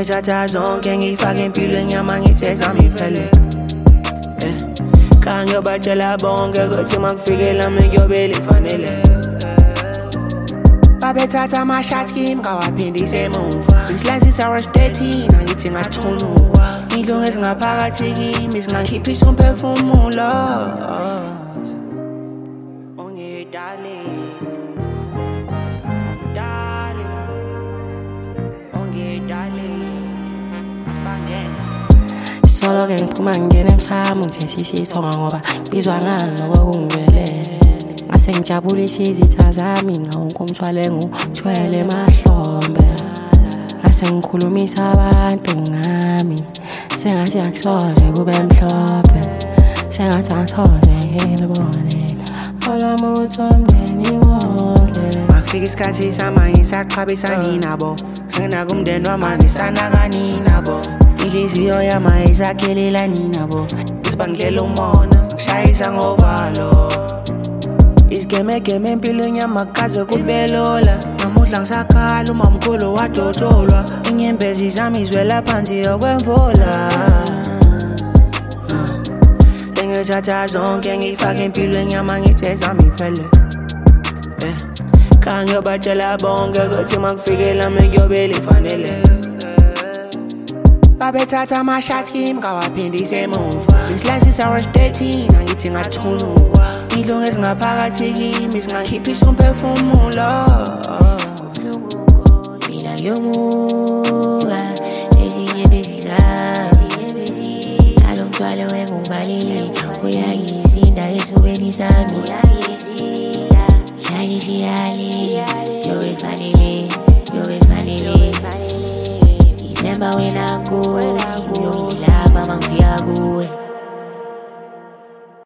Sengithatha zonke ngifake empilweni yami angithe zami vele. Kangiyobatshela bonke ukuthi makufikela mina kuyobela ifanele. Babethatha ama-shots kimi ngawaphindisa emuva. Ngihlezi hours 13 angithi ngathunukwa. Iy'nhlungu ezingaphakathi kimi zingangikhiphisa umphefumulo. Solo ke ngiphuma ngingena emsamo ngithethe isithonga ngoba bizwa ngani lokho kungivelele. Ngase ngijabulisa izitha zami ngawonke umthwale nguthwele emahlombe. Ngase ngikhulumisa abantu ngami sengathi akusoze kube mhlophe. Sengathi angisoze ngibone olwami ukuthi umndeni wonke. Makufika isikhathi sama ngisaqhabisa nginabo. Senginaka umndeni wami ngisanaka ninabo. Inhliziyo yami isakhelela ninabo. Isibangela umona ngishayisa ngovalo. Isigemegeme empilweni yami akukaze kube lula. Namuhla ngisakhala umamkhulu wadodolwa. Inyembezi zami izwela phansi yokwemvula. Sengithatha zonke ngifake empilweni yami angithe zami vele. Kangiyobatshela bonke ukuthi makufikela mina kuyobela ifanele. Babethatha ama-shots kimi ngawaphindisa emuva. Ngihlezi hours 13 angithi ngathunukwa. Iy'nhlungu ezingaphakathi kimi zingangikhiphisa umphefumulo. Mina ngiyomuka ezinye bezizami. Nalo mthwalo wenguvalile uyangisinda esifubeni sami. Hlale siyale yobefanele. Zemba wena nkosi uyongilapha mangifika kuwe.